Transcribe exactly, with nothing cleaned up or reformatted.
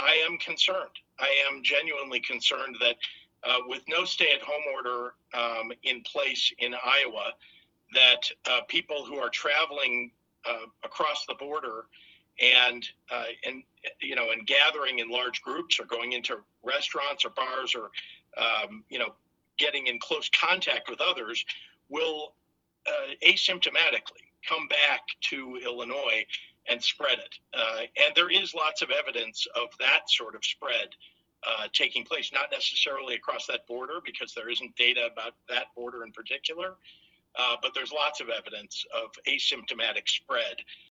I am concerned. I am genuinely concerned that uh, with no stay-at-home order um, in place in Iowa, that uh, people who are traveling uh, across the border and uh, and you know and gathering in large groups or going into restaurants or bars or um, you know getting in close contact with others will uh, asymptomatically come back to Illinois and spread it. Uh, and there is lots of evidence of that sort of spread uh, taking place, not necessarily across that border because there isn't data about that border in particular, uh, but there's lots of evidence of asymptomatic spread.